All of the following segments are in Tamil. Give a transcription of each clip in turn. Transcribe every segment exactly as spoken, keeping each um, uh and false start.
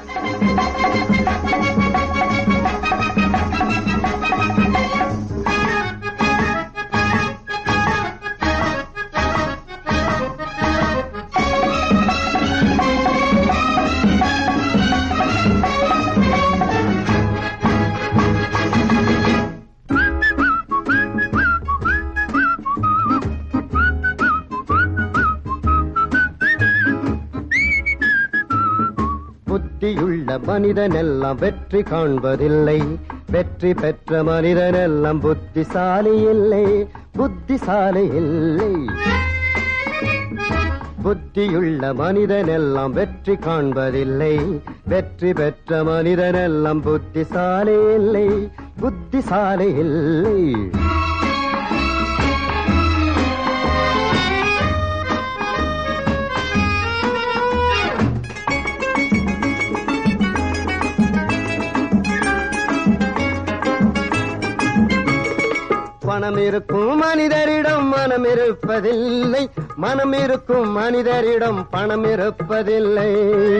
புத்தியுள்ள மனிதனெல்லாம் வெற்றி காண்பதில்லை, வெற்றி பெற்ற மனிதனெல்லாம் புத்திசாலி இல்லை, புத்திசாலி இல்லை. புத்தியுள்ள மனிதனெல்லாம் வெற்றி காண்பதில்லை, வெற்றி பெற்ற மனிதனெல்லாம் புத்திசாலி இல்லை, புத்திசாலி இல்லை. பணம் இருக்கும் மனிதரிடம் மனம் இருப்பதில்லை, மனம் இருக்கும் மனிதரிடம் பணம் இருப்பதில்லை.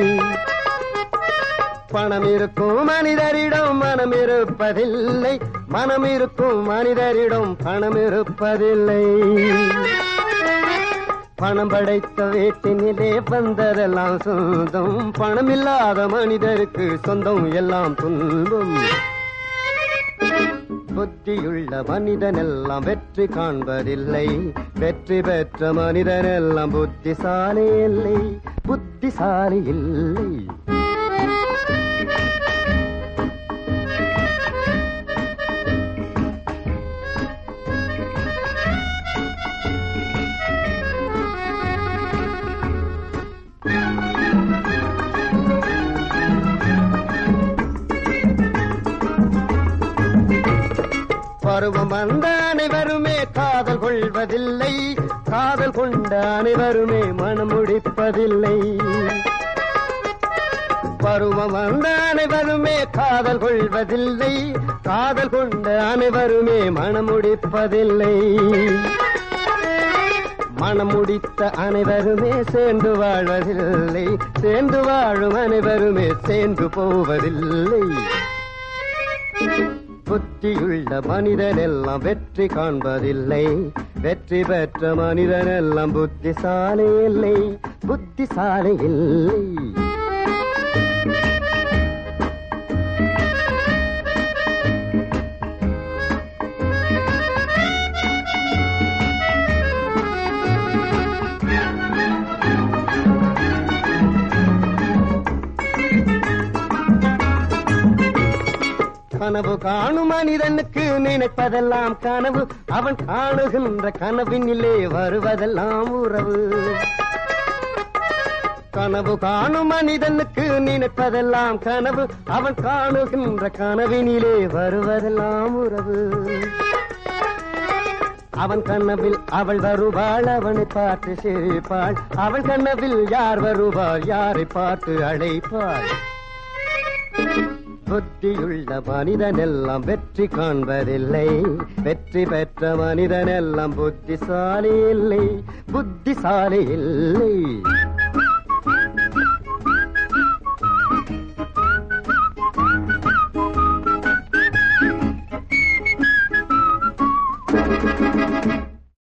பணம் இருக்கும் மனிதரிடம் மனம் இருப்பதில்லை, மனம் இருக்கும் மனிதரிடம் பணம் இருப்பதில்லை. பணம் படைத்த வீட்டினிலே வந்ததெல்லாம் சொந்தம், பணம் இல்லாத மனிதருக்கு சொந்தம் எல்லாம் துன்பம். புத்தியுள்ள மனிதனெல்லாம் வெற்றி காண்பதில்லை, வெற்றி பெற்ற மனிதனெல்லாம் புத்திசாலி இல்லை, புத்திசாலி இல்லை. பருவம் வந்த அனைவருமே காதல் கொள்வதில்லை, காதல் கொண்ட அனைவருமே மனம் முடிப்பதில்லை. பருவம் வந்த அனைவருமே காதல் கொள்வதில்லை, காதல் கொண்ட அனைவருமே மனம் முடிப்பதில்லை. மனம் முடித்த அனைவருமே சேர்ந்து வாழ்வதில்லை, சேர்ந்து வாழும் அனைவருமே சேர்ந்து போவதில்லை. புத்தியுள்ள மனிதனெல்லாம் வெற்றி காண்பதில்லை, வெற்றி பெற்ற மனிதனெல்லாம் புத்திசாலி இல்லை, புத்திசாலி இல்லை. கனவு காணும் மனிதனுக்கு நினைப்பதெல்லாம் கனவு, அவன் காணுகின்ற கனவினிலே வருவதெல்லாம் உறவு. கனவு காணும் மனிதனுக்கு நினைப்பதெல்லாம் கனவு, அவன் காணுகின்ற கனவினிலே வருவதெல்லாம் உறவு. அவன் கனவில் அவள் வருவாள், அவனை பார்த்து சிரிப்பாள், அவள் கனவில் யார் வருவாள், யாரை பார்த்து அழைப்பாள். புத்தியுள்ள மனிதனெல்லாம் வெற்றி காண்பதில்லை, வெற்றி பெற்ற மனிதனெல்லாம் புத்திசாலி இல்லை, புத்திசாலி இல்லை.